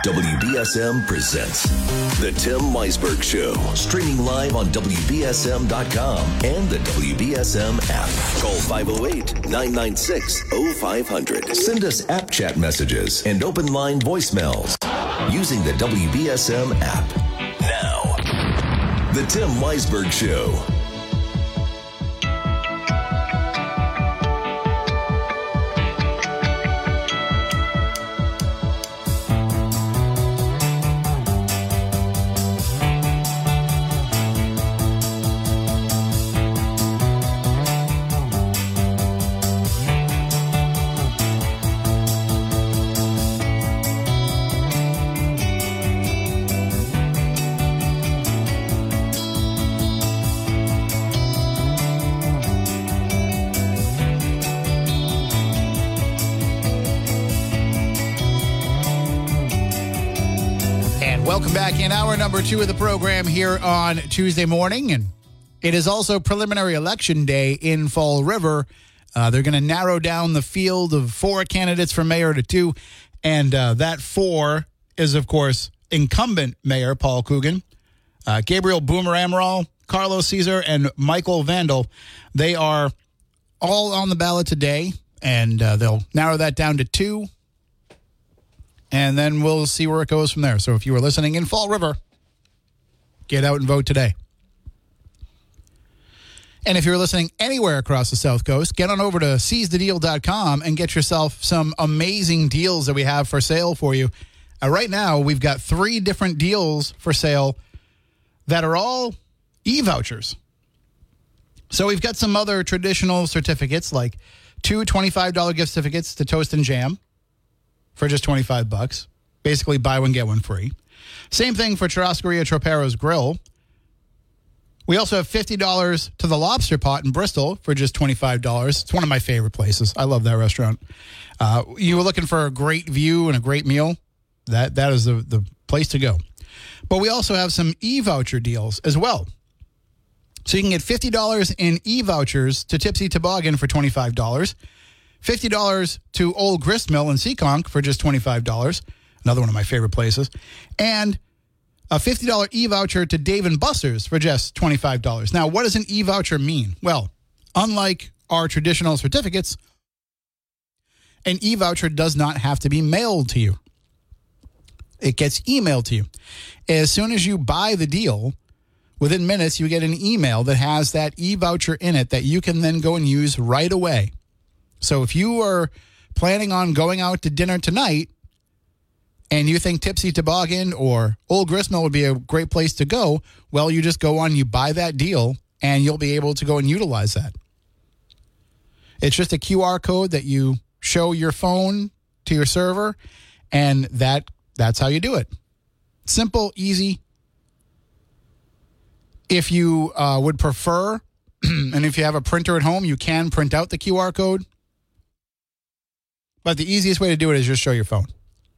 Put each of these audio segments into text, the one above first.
WBSM presents The Tim Meisberg Show, streaming live on WBSM.com and the WBSM app. Call 508-996-0500. Send us app chat messages and open line voicemails using the WBSM app. Now, The Tim Meisberg Show. Welcome back in hour number 2 of the program here on Tuesday morning. And it is also preliminary election day in Fall River. They're going to narrow down the field of 4 candidates for mayor to 2. And that 4 is, of course, incumbent Mayor Paul Coogan, Gabriel Boomer Amaral, Carlos Caesar, and Michael Vandal. They are all on the ballot today, and they'll narrow that down to 2. And then we'll see where it goes from there. So if you were listening in Fall River, get out and vote today. And if you're listening anywhere across the South Coast, get on over to seizethedeal.com and get yourself some amazing deals that we have for sale for you. Right now, we've got 3 different deals for sale that are all e-vouchers. So we've got some other traditional certificates, like 2 $25 gift certificates to Toast and Jam for just $25. Basically, buy one, get one free. Same thing for Churrascaria Tropero's Grill. We also have $50 to the Lobster Pot in Bristol for just $25. It's one of my favorite places. I love that restaurant. You were looking for a great view and a great meal? That is the place to go. But we also have some e-voucher deals as well. So you can get $50 in e-vouchers to Tipsy Toboggan for $25. $50 to Old Grist Mill in Seekonk for just $25. Another one of my favorite places. And a $50 e-voucher to Dave & Buster's for just $25. Now, what does an e-voucher mean? Well, unlike our traditional certificates, an e-voucher does not have to be mailed to you. It gets emailed to you. As soon as you buy the deal, within minutes, you get an email that has that e-voucher in it that you can then go and use right away. So if you are planning on going out to dinner tonight and you think Tipsy Toboggan or Old Gristmill would be a great place to go, well, you just go on, you buy that deal, and you'll be able to go and utilize that. It's just a QR code that you show your phone to your server, and that's how you do it. Simple, easy. If you would prefer, and if you have a printer at home, you can print out the QR code. But the easiest way to do it is just show your phone.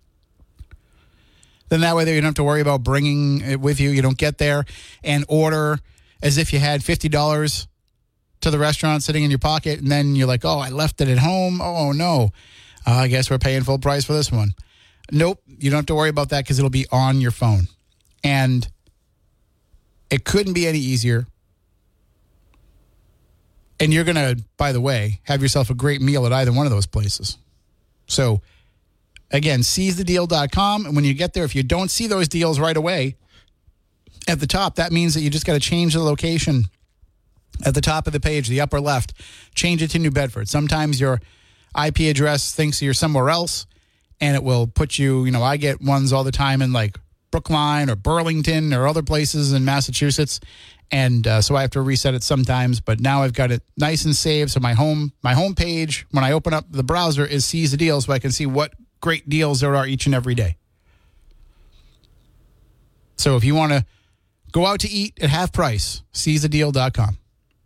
Then that way you don't have to worry about bringing it with you. You don't get there and order as if you had $50 to the restaurant sitting in your pocket, and then you're like, oh, I left it at home. Oh, no. I guess we're paying full price for this one. Nope, you don't have to worry about that because it'll be on your phone. And it couldn't be any easier. And you're going to, by the way, have yourself a great meal at either one of those places. So, again, seizethedeal.com. And when you get there, if you don't see those deals right away at the top, that means that you just got to change the location at the top of the page, the upper left. Change it to New Bedford. Sometimes your IP address thinks you're somewhere else, and it will put you, I get ones all the time in like Brookline or Burlington or other places in Massachusetts. And so I have to reset it sometimes, but now I've got it nice and saved. So my home page, when I open up the browser, is Seize the Deal, so I can see what great deals there are each and every day. So if you want to go out to eat at half price, seizethedeal.com.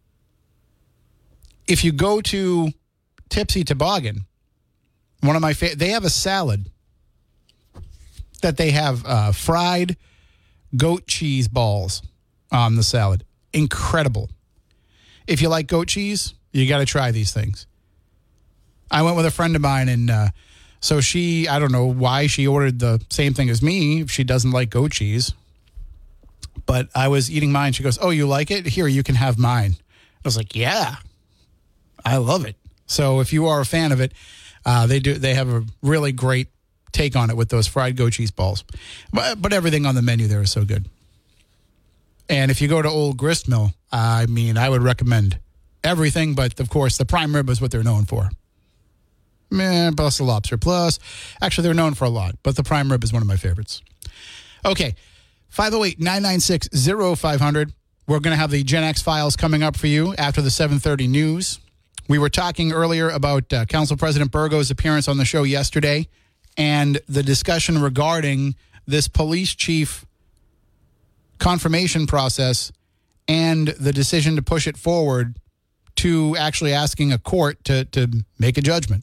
If you go to Tipsy Toboggan, one of my they have a salad that they have fried goat cheese balls on the salad. Incredible. If you like goat cheese, you got to try these things. I went with a friend of mine, and So I don't know why she ordered the same thing as me if she doesn't like goat cheese. But I was eating mine. She goes, "Oh, you like it? Here, you can have mine." I was like, "Yeah, I love it." So if you are a fan of it, they have a really great take on it with those fried goat cheese balls. But everything on the menu there is so good. And if you go to Old Grist Mill, I would recommend everything, but of course the prime rib is what they're known for. Plus the lobster plus. Actually, they're known for a lot, but the prime rib is one of my favorites. Okay, 508-996-0500. We're going to have the Gen X files coming up for you after the 7:30 news. We were talking earlier about Council President Burgo's appearance on the show yesterday and the discussion regarding this police chief confirmation process and the decision to push it forward to actually asking a court to make a judgment.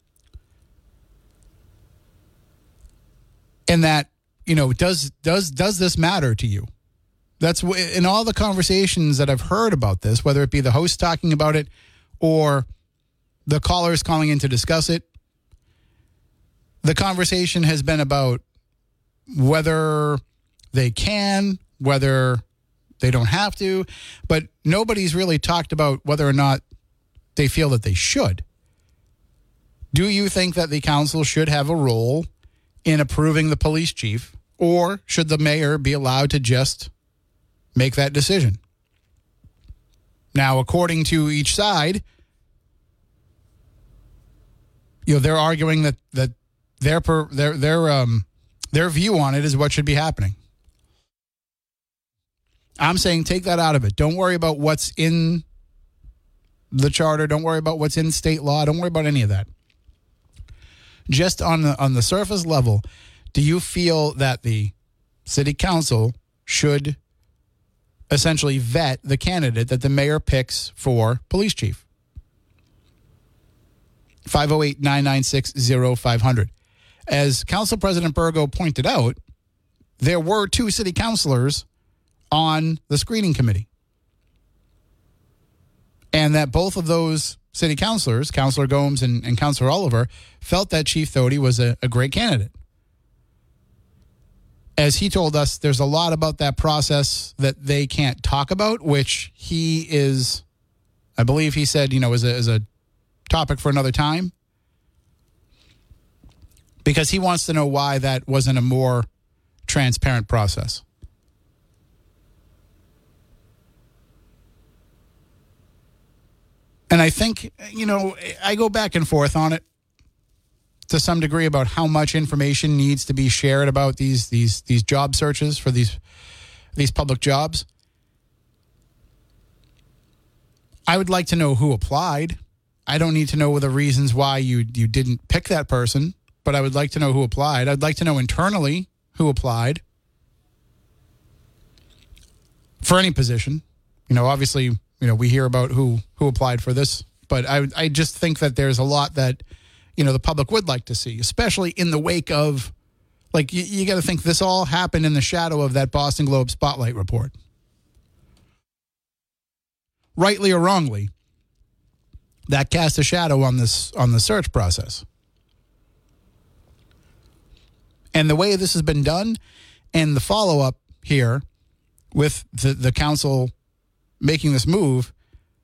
And that, does this matter to you? That's in all the conversations that I've heard about this, whether it be the host talking about it or the callers calling in to discuss it. The conversation has been about whether they can, whether they don't have to, but nobody's really talked about whether or not they feel that they should. Do you think that the council should have a role in approving the police chief, or should the mayor be allowed to just make that decision? Now, according to each side, they're arguing that their view on it is what should be happening. I'm saying take that out of it. Don't worry about what's in the charter. Don't worry about what's in state law. Don't worry about any of that. Just on the surface level, do you feel that the city council should essentially vet the candidate that the mayor picks for police chief? 508-996-0500. As Council President Burgo pointed out, there were 2 city councilors on the screening committee. And that both of those city councilors, Councilor Gomes and Councilor Oliver, felt that Chief Thody was a great candidate. As he told us, there's a lot about that process that they can't talk about, which he is, I believe he said, is a topic for another time. Because he wants to know why that wasn't a more transparent process. And I think, I go back and forth on it to some degree about how much information needs to be shared about these job searches for these public jobs. I would like to know who applied. I don't need to know the reasons why you didn't pick that person, but I would like to know who applied. I'd like to know internally who applied for any position. Obviously, we hear about who applied for this, but I just think that there's a lot that, the public would like to see, especially in the wake of, you got to think this all happened in the shadow of that Boston Globe Spotlight report. Rightly or wrongly, that cast a shadow on the search process. And the way this has been done and the follow-up here with the council making this move,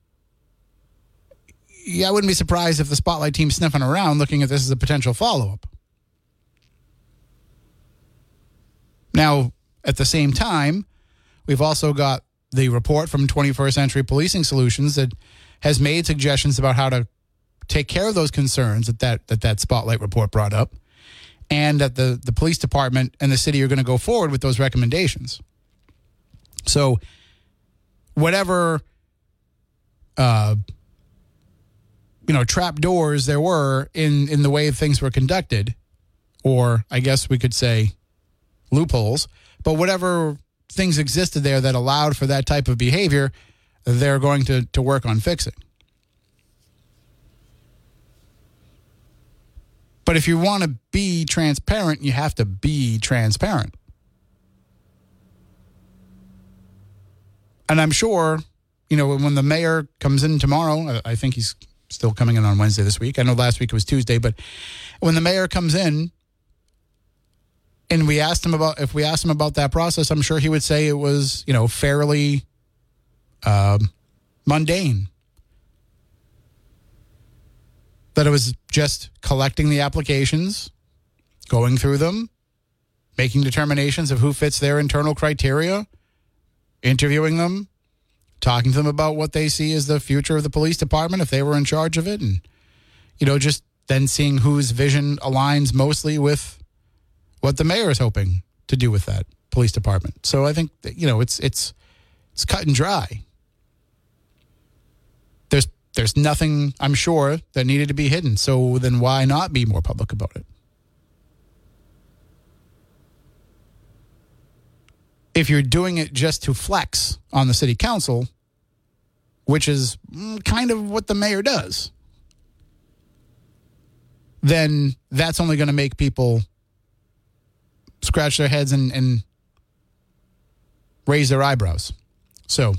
I wouldn't be surprised if the Spotlight team's sniffing around looking at this as a potential follow-up. Now, at the same time, we've also got the report from 21st Century Policing Solutions that has made suggestions about how to take care of those concerns that Spotlight report brought up, and that the police department and the city are going to go forward with those recommendations. So whatever trap doors there were in the way things were conducted, or I guess we could say loopholes, but whatever things existed there that allowed for that type of behavior, they're going to work on fixing. But if you want to be transparent, you have to be transparent. And I'm sure, when the mayor comes in tomorrow, I think he's still coming in on Wednesday this week. I know last week it was Tuesday, but when the mayor comes in and if we asked him about that process, I'm sure he would say it was, fairly mundane. That it was just collecting the applications, going through them, making determinations of who fits their internal criteria, interviewing them, talking to them about what they see as the future of the police department if they were in charge of it, and, just then seeing whose vision aligns mostly with what the mayor is hoping to do with that police department. So I think that, it's cut and dry. There's nothing, I'm sure, that needed to be hidden. So then why not be more public about it? If you're doing it just to flex on the city council, which is kind of what the mayor does, then that's only going to make people scratch their heads and raise their eyebrows. So,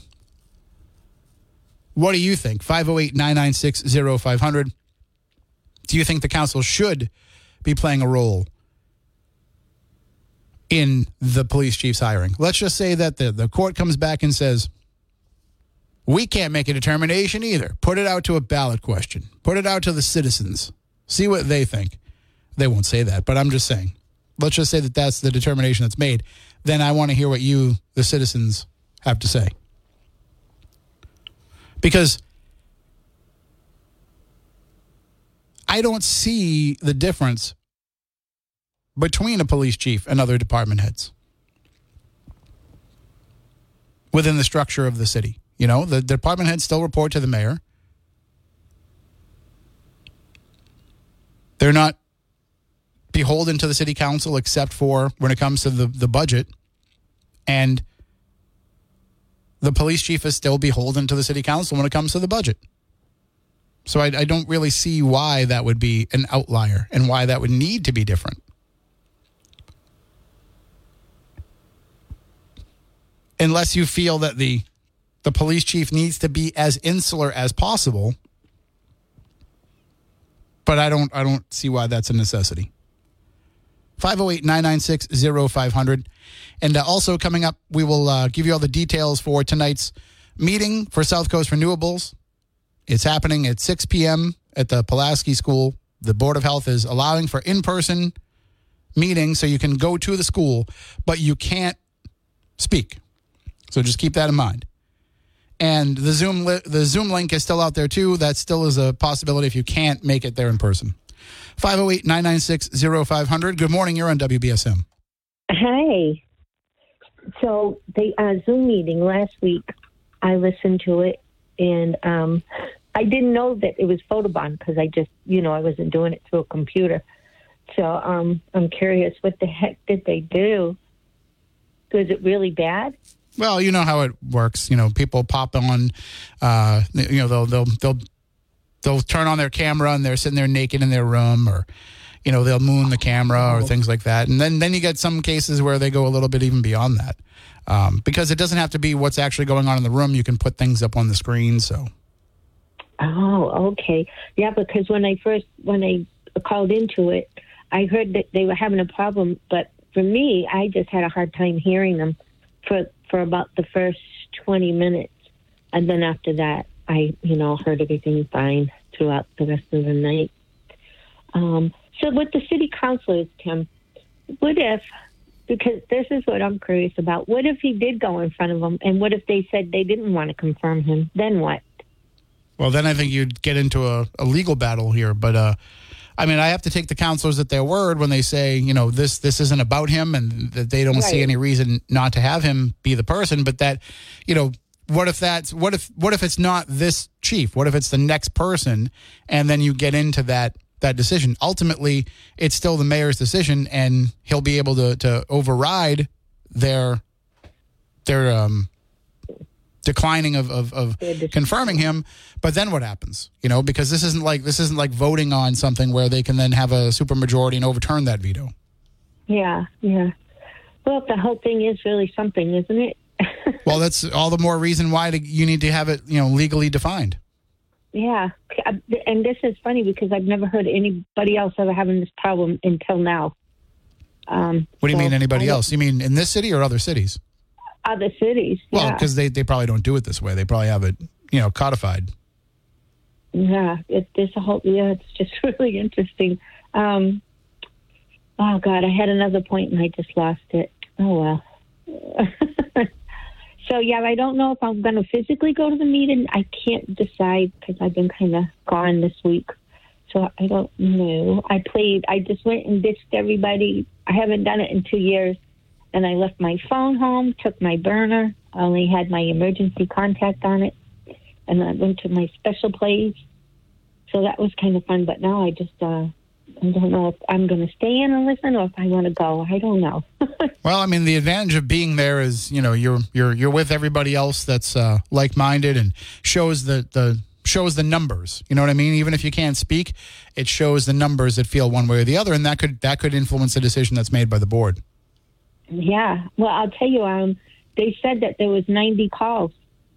what do you think? 508-996-0500. Do you think the council should be playing a role in the police chief's hiring? Let's just say that the court comes back and says, we can't make a determination either. Put it out to a ballot question. Put it out to the citizens. See what they think. They won't say that, but I'm just saying. Let's just say that that's the determination that's made. Then I want to hear what you, the citizens, have to say. Because I don't see the difference between a police chief and other department heads within the structure of the city. The department heads still report to the mayor. They're not beholden to the city council except for when it comes to the budget. And the police chief is still beholden to the city council when it comes to the budget. So I don't really see why that would be an outlier and why that would need to be different. Unless you feel that the police chief needs to be as insular as possible. But I don't see why that's a necessity. 508-996-0500. And also coming up, we will give you all the details for tonight's meeting for South Coast Renewables. It's happening at 6 p.m. at the Pulaski School. The Board of Health is allowing for in-person meetings, so you can go to the school, but you can't speak. So just keep that in mind. And the Zoom link is still out there, too. That still is a possibility if you can't make it there in person. 508-996-0500. Good morning. You're on WBSM. Hey. So the Zoom meeting last week, I listened to it, and I didn't know that it was Photobon because I just, I wasn't doing it through a computer. So I'm curious, what the heck did they do? Was it really bad? Well, you know how it works. People pop on, they'll turn on their camera and they're sitting there naked in their room, or, they'll moon the camera or things like that. And then you get some cases where they go a little bit even beyond that. Because it doesn't have to be what's actually going on in the room. You can put things up on the screen, so. Oh, okay. Yeah, because when I called into it, I heard that they were having a problem, but for me, I just had a hard time hearing them for about the first 20 minutes. And then after that, I, heard everything fine throughout the rest of the night. So with the city councilors, Tim, what if, because this is what I'm curious about, what if he did go in front of them, and what if they said they didn't want to confirm him? Then what? Well, then I think you'd get into a legal battle here. But, I have to take the counselors at their word when they say, this isn't about him, and that they don't see any reason not to have him be the person. But that, what if it's not this chief? What if it's the next person? And then you get into that decision. Ultimately, it's still the mayor's decision, and he'll be able to override their declining of confirming him. But then what happens? Because this isn't like voting on something where they can then have a supermajority and overturn that veto. Yeah. Well, the whole thing is really something, isn't it? Well, that's all the more reason why you need to have it, legally defined. Yeah. And this is funny because I've never heard anybody else ever having this problem until now. What do you mean anybody else? You mean in this city or other cities? Other cities. Well, because they probably don't do it this way. They probably have it, codified. Yeah. It's just really interesting. Oh, God, I had another point and I just lost it. Oh, well. So, yeah, I don't know if I'm going to physically go to the meeting. I can't decide because I've been kind of gone this week. So I don't know. I just went and ditched everybody. I haven't done it in 2 years. And I left my phone home, took my burner. I only had my emergency contact on it. And I went to my special place. So that was kind of fun. But now I just... I don't know if I'm going to stay in and listen or if I want to go. I don't know. Well, I mean, the advantage of being there is, you're with everybody else that's like-minded and shows the numbers. You know what I mean? Even if you can't speak, it shows the numbers that feel one way or the other, and that could influence the decision that's made by the board. Yeah. Well, I'll tell you, they said that there was 90 calls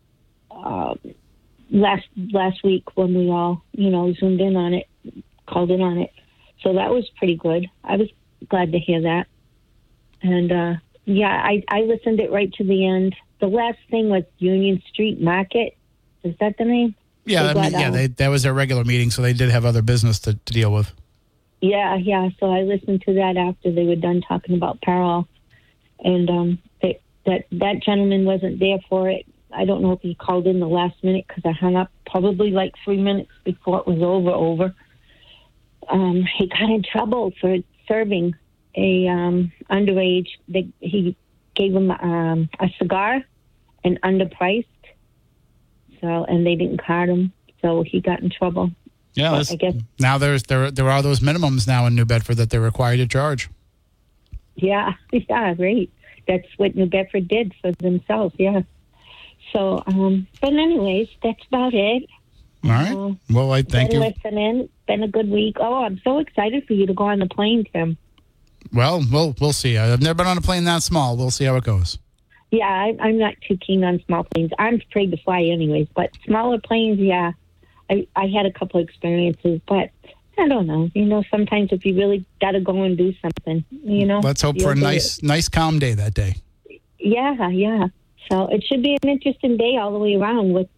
last week when we all, zoomed in on it, called in on it. So that was pretty good. I was glad to hear that. And, I listened it right to the end. The last thing was Union Street Market. Is that the name? Yeah, that was their regular meeting, so they did have other business to deal with. Yeah. So I listened to that after they were done talking about Parallel. And that gentleman wasn't there for it. I don't know if he called in the last minute because I hung up probably like 3 minutes before it was over. He got in trouble for serving a underage. He gave him a cigar and underpriced. So, and they didn't card him, so he got in trouble. Yeah, I guess now there are those minimums now in New Bedford that they're required to charge. Yeah, right. That's what New Bedford did for themselves. Yeah. So, but anyways, that's about it. All right. Well, I thank you. Listening. Been a good week. Oh, I'm so excited for you to go on the plane, Tim. Well, we'll see. I've never been on a plane that small. We'll see how it goes. Yeah, I'm not too keen on small planes. I'm afraid to fly anyways, but smaller planes, yeah. I had a couple experiences, but I don't know. Sometimes if you really got to go and do something, Let's hope for a nice, calm day that day. Yeah. So it should be an interesting day all the way around with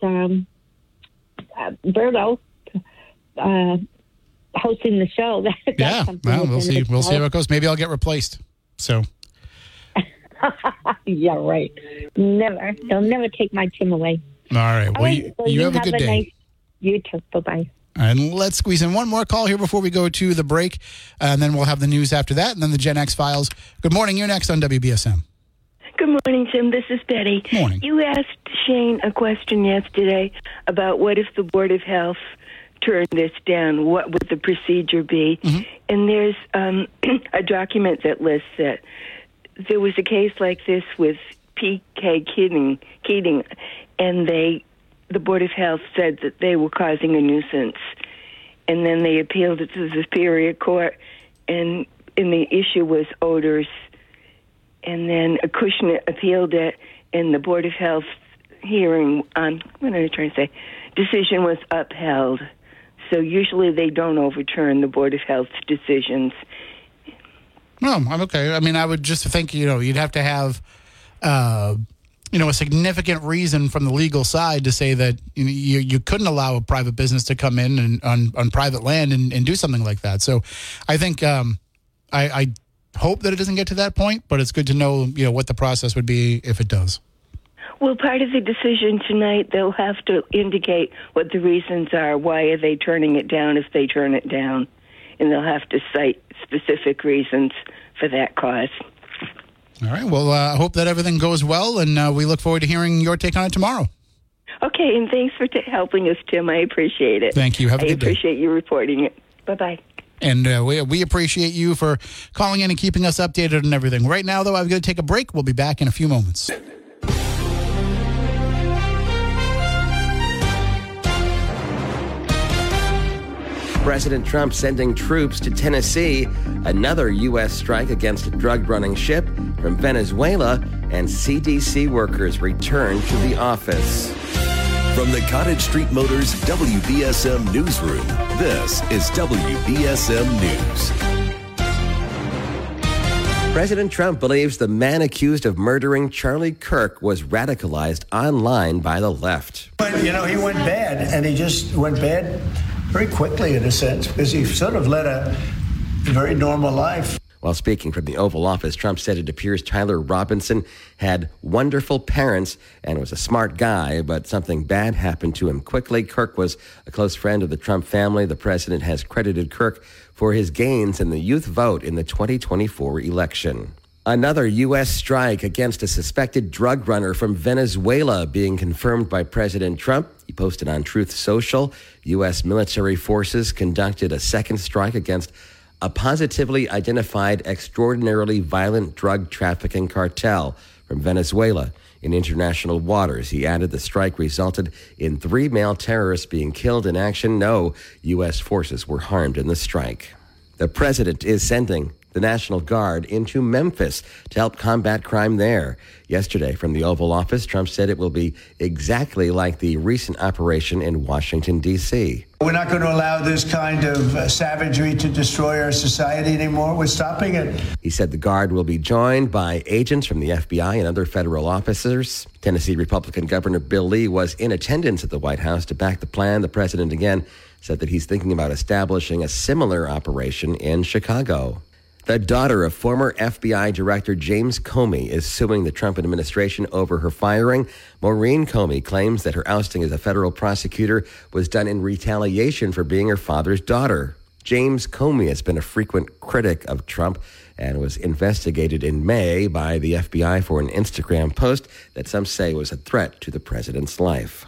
Berto hosting the show. We'll see. We'll see how it goes. Maybe I'll get replaced. So. Yeah, right. Never. They'll never take my Tim away. All right. Well, you have a good day. You too. Bye-bye. And let's squeeze in one more call here before we go to the break, and then we'll have the news after that, and then the Gen X Files. Good morning. You're next on WBSM. Good morning, Tim. This is Betty. Morning. You asked Shane a question yesterday about what if the Board of Health turned this down, what would the procedure be? Mm-hmm. And there's a document that lists it. There was a case like this with P.K. Keating, and the Board of Health said that they were causing a nuisance. And then they appealed it to the Superior Court, and the issue was odors. And then Acushnet appealed it, and the Board of Health hearing, decision was upheld. So usually they don't overturn the Board of Health's decisions. No, I'm okay. I mean, I would just think, you'd have to have, a significant reason from the legal side to say that you couldn't allow a private business to come in and on private land and do something like that. So I think I hope that it doesn't get to that point, but it's good to know, what the process would be if it does. Well, part of the decision tonight, they'll have to indicate what the reasons are. Why are they turning it down if they turn it down? And they'll have to cite specific reasons for that cause. All right. Well, I hope that everything goes well, and we look forward to hearing your take on it tomorrow. Okay, and thanks for helping us, Tim. I appreciate it. Thank you. Have a good day. I appreciate you reporting it. Bye-bye. And we appreciate you for calling in and keeping us updated on everything. Right now, though, I'm going to take a break. We'll be back in a few moments. President Trump sending troops to Tennessee, another U.S. strike against a drug-running ship from Venezuela, and CDC workers return to the office. From the Cottage Street Motors WBSM Newsroom, this is WBSM News. President Trump believes the man accused of murdering Charlie Kirk was radicalized online by the left. But, he went bad, and he just went bad very quickly, in a sense, because he sort of led a very normal life. While speaking from the Oval Office, Trump said it appears Tyler Robinson had wonderful parents and was a smart guy, but something bad happened to him quickly. Kirk was a close friend of the Trump family. The president has credited Kirk for his gains in the youth vote in the 2024 election. Another U.S. strike against a suspected drug runner from Venezuela being confirmed by President Trump. He posted on Truth Social, U.S. military forces conducted a second strike against a positively identified, extraordinarily violent drug trafficking cartel from Venezuela in international waters. He added the strike resulted in 3 male terrorists being killed in action. No U.S. forces were harmed in the strike. The president is sending the National Guard into Memphis to help combat crime there. Yesterday, from the Oval Office, Trump said it will be exactly like the recent operation in Washington, D.C. We're not going to allow this kind of savagery to destroy our society anymore. We're stopping it. He said the Guard will be joined by agents from the FBI and other federal officers. Tennessee Republican Governor Bill Lee was in attendance at the White House to back the plan. The president again said that he's thinking about establishing a similar operation in Chicago. The daughter of former FBI Director James Comey is suing the Trump administration over her firing. Maureen Comey claims that her ousting as a federal prosecutor was done in retaliation for being her father's daughter. James Comey has been a frequent critic of Trump and was investigated in May by the FBI for an Instagram post that some say was a threat to the president's life.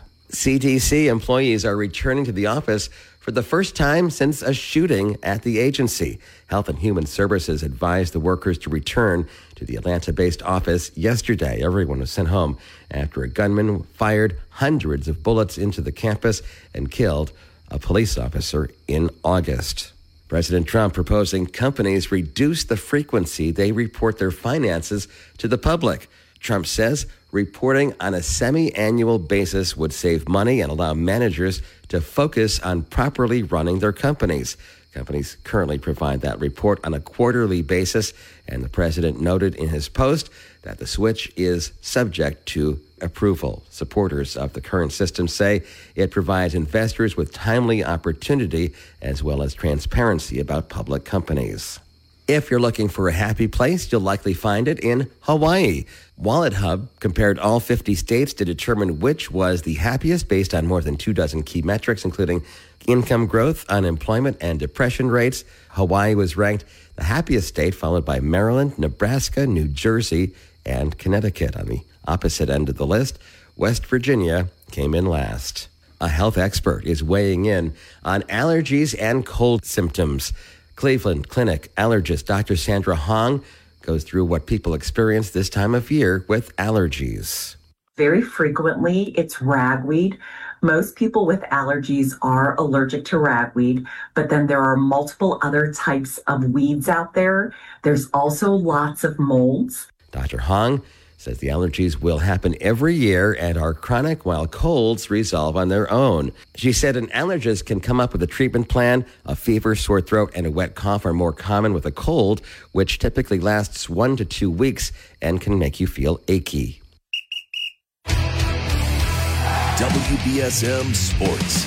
CDC employees are returning to the office for the first time since a shooting at the agency. Health and Human Services advised the workers to return to the Atlanta-based office yesterday. Everyone was sent home after a gunman fired hundreds of bullets into the campus and killed a police officer in August. President Trump proposing companies reduce the frequency they report their finances to the public. Trump says reporting on a semi-annual basis would save money and allow managers to focus on properly running their companies. Companies currently provide that report on a quarterly basis, and the president noted in his post that the switch is subject to approval. Supporters of the current system say it provides investors with timely opportunity as well as transparency about public companies. If you're looking for a happy place, you'll likely find it in Hawaii. Wallet Hub compared all 50 states to determine which was the happiest based on more than 24 key metrics, including income growth, unemployment, and depression rates. Hawaii was ranked the happiest state, followed by Maryland, Nebraska, New Jersey, and Connecticut. On the opposite end of the list, West Virginia came in last. A health expert is weighing in on allergies and cold symptoms. Cleveland Clinic allergist Dr. Sandra Hong goes through what people experience this time of year with allergies. Very frequently, it's ragweed. Most people with allergies are allergic to ragweed, but then there are multiple other types of weeds out there. There's also lots of molds. Dr. Hong says the allergies will happen every year and are chronic while colds resolve on their own. She said an allergist can come up with a treatment plan. A fever, sore throat, and a wet cough are more common with a cold, which typically lasts 1 to 2 weeks and can make you feel achy. WBSM Sports.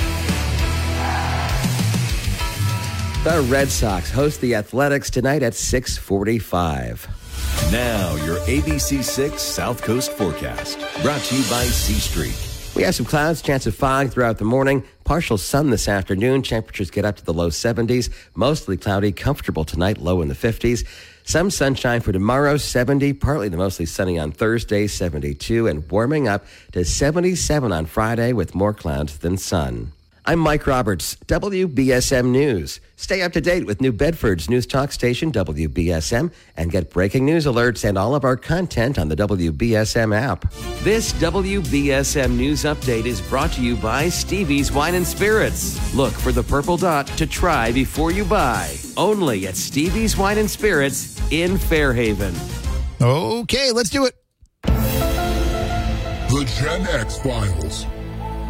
The Red Sox host the Athletics tonight at 6:45. Now, your ABC6 South Coast forecast, brought to you by C Street. We have some clouds, chance of fog throughout the morning. Partial sun this afternoon. Temperatures get up to the low 70s. Mostly cloudy, comfortable tonight, low in the 50s. Some sunshine for tomorrow, 70. Partly to mostly sunny on Thursday, 72. And warming up to 77 on Friday with more clouds than sun. I'm Mike Roberts, WBSM News. Stay up to date with New Bedford's news talk station, WBSM, and get breaking news alerts and all of our content on the WBSM app. This WBSM News Update is brought to you by Stevie's Wine and Spirits. Look for the purple dot to try before you buy. Only at Stevie's Wine and Spirits in Fairhaven. Okay, let's do it. The Gen X Files.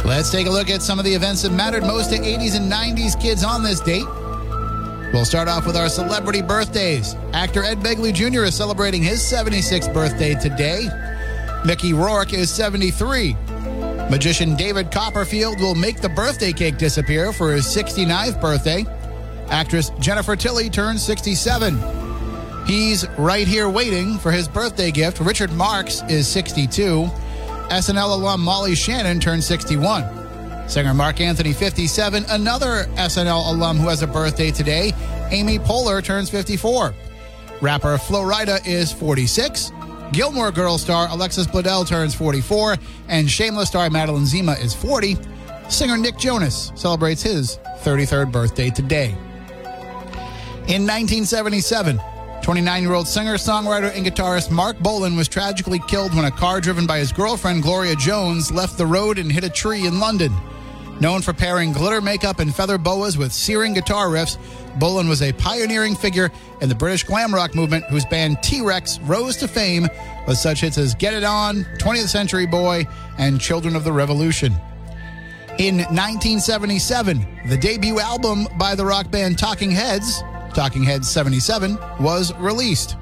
Let's take a look at some of the events that mattered most to 80s and 90s kids on this date. We'll start off with our celebrity birthdays. Actor Ed Begley Jr. is celebrating his 76th birthday today. Mickey Rourke is 73. Magician David Copperfield will make the birthday cake disappear for his 69th birthday. Actress Jennifer Tilly turns 67. He's right here waiting for his birthday gift. Richard Marx is 62. SNL alum Molly Shannon turns 61. Singer Mark Anthony, 57. Another SNL alum who has a birthday today, Amy Poehler, turns 54. Rapper Flo Rida is 46. Gilmore Girls star Alexis Bledel turns 44. And Shameless star Madeline Zima is 40. Singer Nick Jonas celebrates his 33rd birthday today. In 1977, 29-year-old singer, songwriter, and guitarist Mark Bolan was tragically killed when a car driven by his girlfriend Gloria Jones left the road and hit a tree in London. Known for pairing glitter makeup and feather boas with searing guitar riffs, Bolan was a pioneering figure in the British glam rock movement whose band T-Rex rose to fame with such hits as Get It On, 20th Century Boy, and Children of the Revolution. In 1977, the debut album by the rock band Talking Heads 77, was released.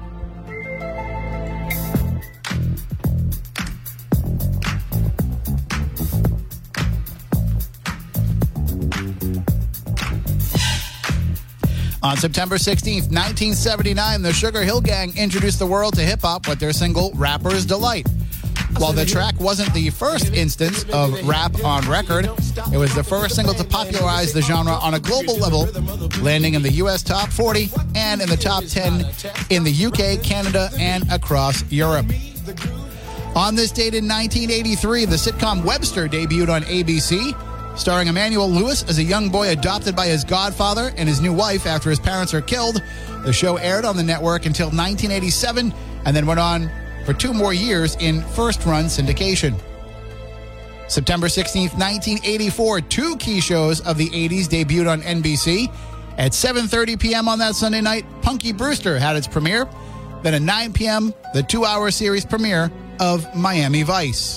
On September 16th, 1979, the Sugar Hill Gang introduced the world to hip-hop with their single, Rapper's Delight. While the track wasn't the first instance of rap on record, it was the first single to popularize the genre on a global level, landing in the U.S. Top 40 and in the Top 10 in the UK, Canada, and across Europe. On this date in 1983, the sitcom Webster debuted on ABC, starring Emmanuel Lewis as a young boy adopted by his godfather and his new wife after his parents are killed. The show aired on the network until 1987 and then went on for 2 more years in first-run syndication. September 16th, 1984, 2 key shows of the 80s debuted on NBC. At 7:30 p.m. on that Sunday night, Punky Brewster had its premiere. Then at 9 p.m., the 2-hour series premiere of Miami Vice.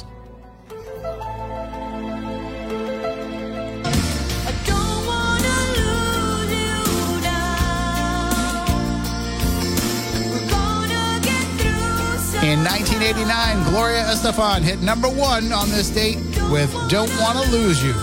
In 1989, Gloria Estefan hit number 1 on this date with Don't Wanna Lose You.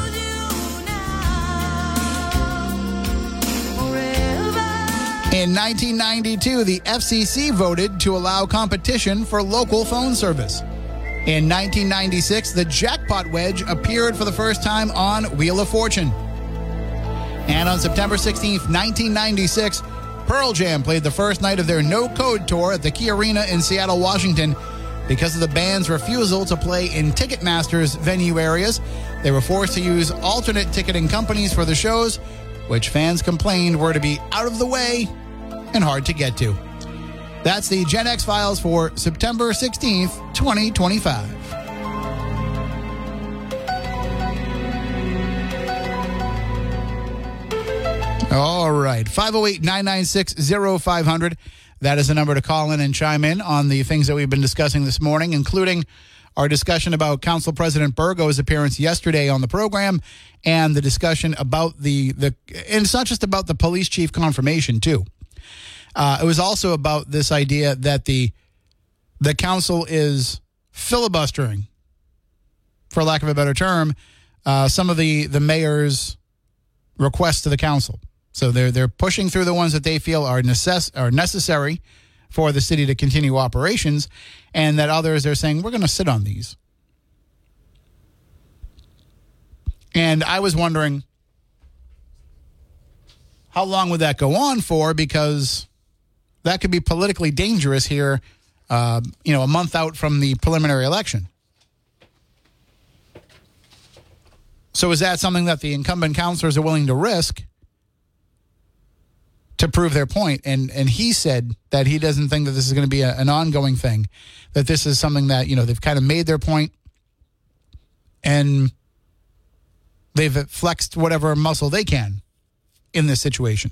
In 1992, the FCC voted to allow competition for local phone service. In 1996, the jackpot wedge appeared for the first time on Wheel of Fortune. And on September 16th, 1996, Pearl Jam played the first night of their No Code tour at the Key Arena in Seattle, Washington. Because of the band's refusal to play in Ticketmaster's venue areas, they were forced to use alternate ticketing companies for the shows, which fans complained were to be out of the way and hard to get to. That's the Gen X Files for September 16th, 2025. All right, 508-996-0500. That is the number to call in and chime in on the things that we've been discussing this morning, including our discussion about Council President Burgo's appearance yesterday on the program and the discussion about and it's not just about the police chief confirmation, too. It was also about this idea that the council is filibustering, for lack of a better term, some of the mayor's requests to the council. So they're pushing through the ones that they feel are necessary for the city to continue operations, and that others are saying, we're going to sit on these. And I was wondering, how long would that go on for? Because that could be politically dangerous here, a month out from the preliminary election. So is that something that the incumbent councilors are willing to risk to prove their point? And he said that he doesn't think that this is going to be an ongoing thing, that this is something that, they've kind of made their point and they've flexed whatever muscle they can in this situation.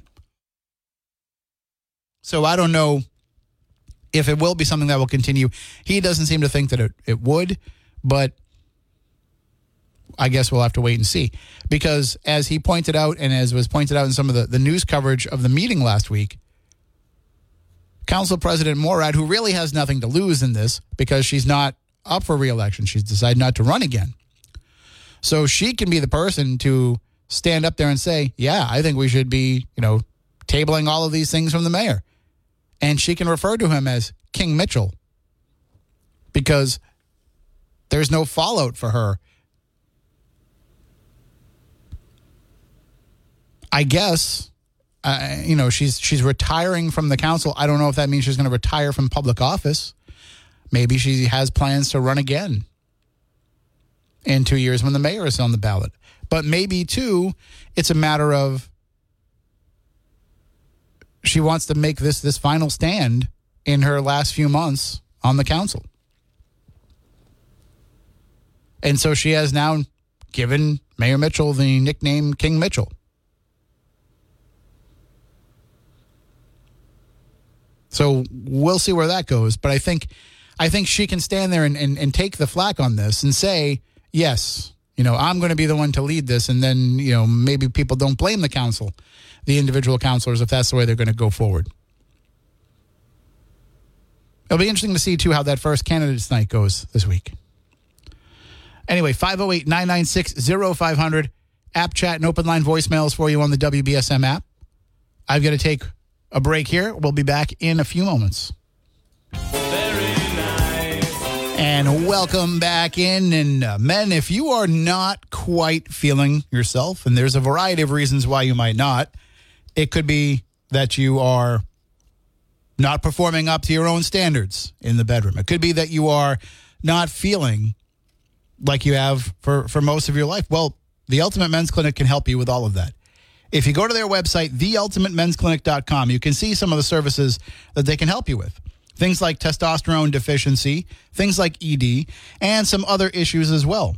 So I don't know if it will be something that will continue. He doesn't seem to think that it would, but I guess we'll have to wait and see. Because as he pointed out, and as was pointed out in some of the news coverage of the meeting last week, Council President Morad, who really has nothing to lose in this because she's not up for re-election. She's decided not to run again. So she can be the person to stand up there and say, yeah, I think we should be, tabling all of these things from the mayor. And she can refer to him as King Mitchell because there's no fallout for her. I guess, she's retiring from the council. I don't know if that means she's going to retire from public office. Maybe she has plans to run again in 2 years when the mayor is on the ballot. But maybe, too, it's a matter of she wants to make this final stand in her last few months on the council. And so she has now given Mayor Mitchell the nickname King Mitchell. So we'll see where that goes. But I think she can stand there and take the flack on this and say, yes, I'm going to be the one to lead this. And then, maybe people don't blame the council, the individual councilors, if that's the way they're going to go forward. It'll be interesting to see, too, how that first candidates night goes this week. Anyway, 508-996-0500, app chat and open line voicemails for you on the WBSM app. I've got to take a break here. We'll be back in a few moments. Very nice. And welcome back in. And men, if you are not quite feeling yourself, and there's a variety of reasons why you might not, it could be that you are not performing up to your own standards in the bedroom. It could be that you are not feeling like you have for most of your life. Well, the Ultimate Men's Clinic can help you with all of that. If you go to their website, theultimatemensclinic.com, you can see some of the services that they can help you with. Things like testosterone deficiency, things like ED, and some other issues as well.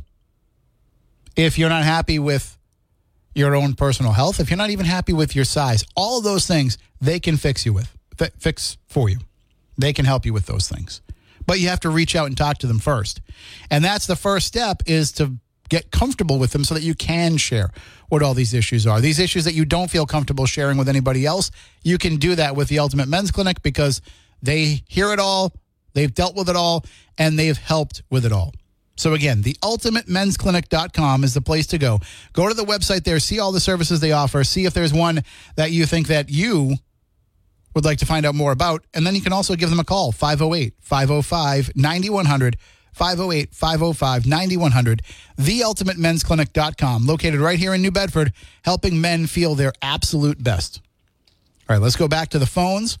If you're not happy with your own personal health, if you're not even happy with your size, all of those things they can fix for you. They can help you with those things. But you have to reach out and talk to them first. And that's the first step, is to get comfortable with them so that you can share what all these issues are. These issues that you don't feel comfortable sharing with anybody else, you can do that with the Ultimate Men's Clinic because they hear it all, they've dealt with it all, and they've helped with it all. So again, theultimatemensclinic.com is the place to go. Go to the website there, see all the services they offer, see if there's one that you think that you would like to find out more about, and then you can also give them a call, 508-505-9100, 508-505-9100, theultimatemensclinic.com, located right here in New Bedford, helping men feel their absolute best. All right, let's go back to the phones,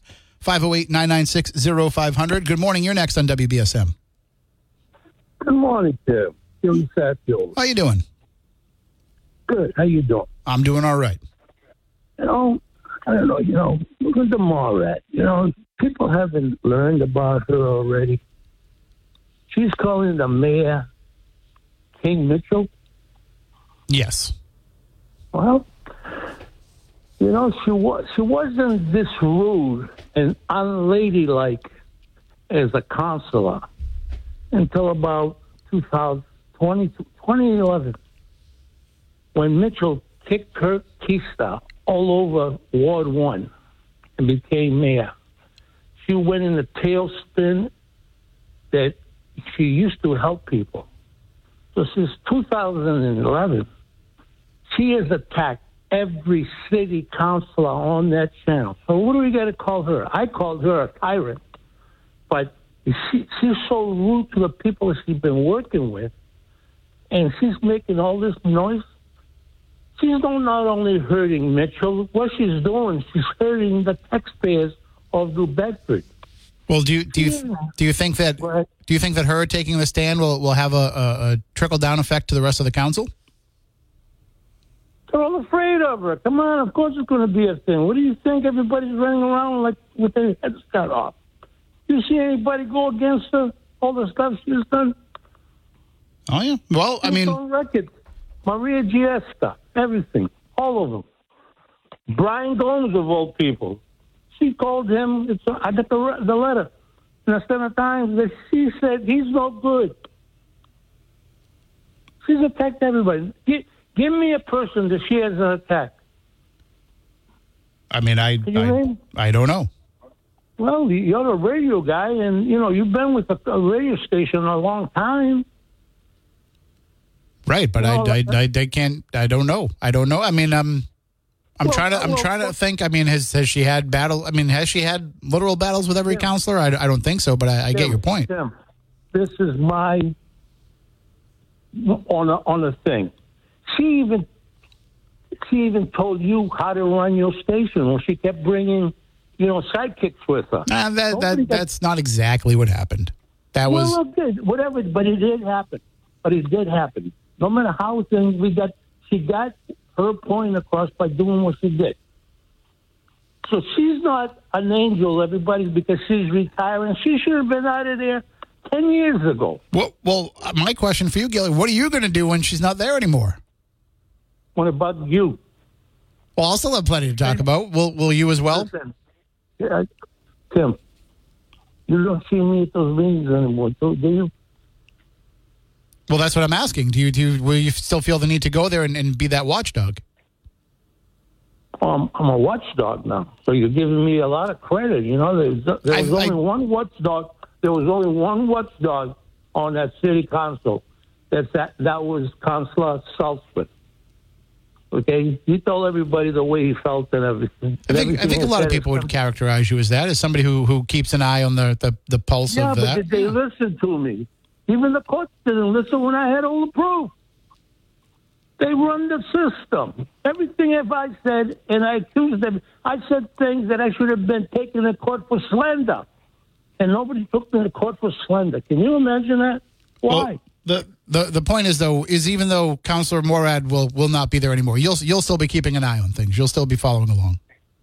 508-996-0500. Good morning, you're next on WBSM. Good morning, Tim. Jim Satfield. How you doing? Good. How you doing? I'm doing all right. I don't know, look at the Morad. People haven't learned about her already. She's calling the mayor King Mitchell. Yes. Well, she wasn't this rude and unladylike as a counselor until about 2011, when Mitchell kicked her keister all over Ward 1 and became mayor. She went in a tailspin that she used to help people. So since 2011, she has attacked every city councilor on that channel. So what do we got to call her? I called her a tyrant, but she's so rude to the people that she's been working with, and she's making all this noise. She's not only hurting Mitchell, what she's doing, she's hurting the taxpayers of New Bedford. Well, do you think that her taking the stand will have a trickle down effect to the rest of the council? They're all afraid of her. Come on, of course it's going to be a thing. What do you think? Everybody's running around like with their heads cut off. You see anybody go against her? All the stuff she's done. Oh yeah. Well, I mean, on record, Maria Giesta, everything, all of them. Brian Gomes of all people. She called him. I got the letter in the Standard Times that she said he's no good. She's attacked everybody. Give me a person that she hasn't attacked. I mean, I don't know. Well, you're a radio guy, and, you've been with a radio station a long time. Right, but I can't. I don't know. I mean, I'm trying to think. I mean, has she had battle? I mean, has she had literal battles with every counselor? I don't think so, but I get your point. Tim, this is my on a thing. She even told you how to run your station when she kept bringing, sidekicks with her. That's not exactly what happened. That was whatever, but it did happen. No matter how things she got her point across by doing what she did. So she's not an angel, everybody, because she's retiring. She should have been out of there 10 years ago. Well, my question for you, Gilly, what are you going to do when she's not there anymore? What about you? Well, I'll still have plenty to talk about. Will you as well? Listen, Tim, you don't see me at those meetings anymore, do you? Well, that's what I'm asking. Will you still feel the need to go there and be that watchdog? I'm a watchdog now, so you're giving me a lot of credit. There was only one watchdog. There was only one watchdog on that city council. That was Councilor Salzman. Okay, he told everybody the way he felt and everything. I think a lot of people would characterize you as that, as somebody who keeps an eye on the pulse of that. Yeah, but they listened to me. Even the courts didn't listen when I had all the proof. They run the system. Everything I said, and I accused them, I said things that I should have been taken to court for slander. And nobody took me to court for slander. Can you imagine that? Why? Well, the point is, though, is even though Councilor Morad will not be there anymore, you'll still be keeping an eye on things. You'll still be following along.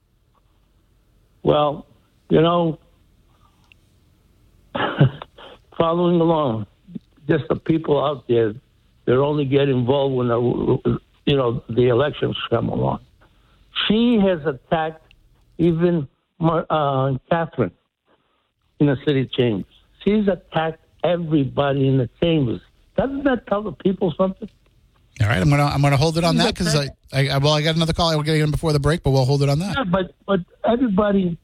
Well, following along. Just the people out there, they only get involved when the elections come along. She has attacked even Catherine in the city chambers. She's attacked everybody in the chambers. Doesn't that tell the people something? All right, I'm gonna hold it on that because I got another call. I will get in before the break, but we'll hold it on that. Yeah, but everybody,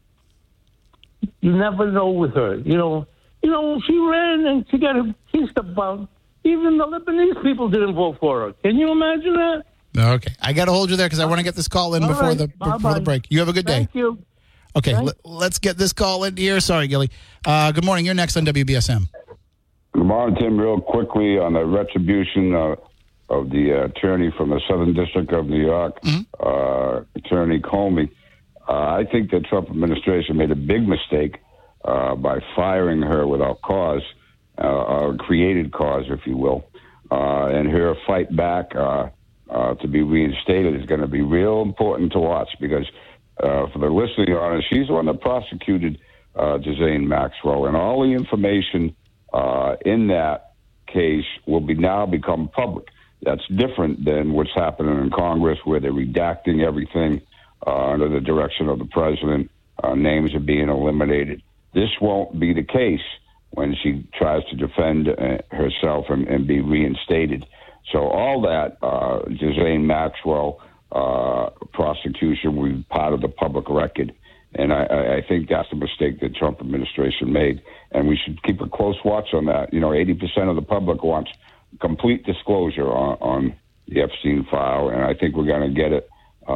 you never know with her. She ran and she got accused about. Even the Lebanese people didn't vote for her. Can you imagine that? Okay, I got to hold you there because I want to get this call in before the break. You have a good day. Thank you. Okay, let's get this call in here. Sorry, Gilly. Good morning. You're next on WBSM. Good morning, Tim. Real quickly on the retribution of the attorney from the Southern District of New York, Attorney Comey. I think the Trump administration made a big mistake by firing her without cause, created cause, if you will. And her fight back to be reinstated is going to be real important to watch because for the listening audience, she's the one that prosecuted Ghislaine Maxwell, and all the information in that case will now become public. That's different than what's happening in Congress, where they're redacting everything under the direction of the president. Names are being eliminated. This won't be the case when she tries to defend herself and be reinstated. So all that Ghislaine Maxwell prosecution will be part of the public record. And I think that's the mistake the Trump administration made. And we should keep a close watch on that. 80% of the public wants complete disclosure on the Epstein file, and I think we're going to get it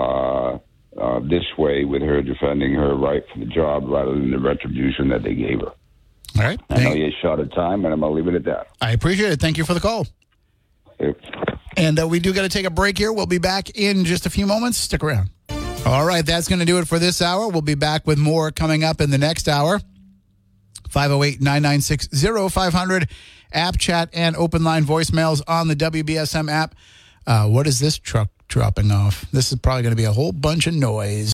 this way with her defending her right for the job rather than the retribution that they gave her. All right. I know you're short of time, and I'm going to leave it at that. I appreciate it. Thank you for the call. Yep. And we do got to take a break here. We'll be back in just a few moments. Stick around. All right, that's going to do it for this hour. We'll be back with more coming up in the next hour. 508-996-0500, app chat, and open line voicemails on the WBSM app. What is this truck dropping off? This is probably going to be a whole bunch of noise.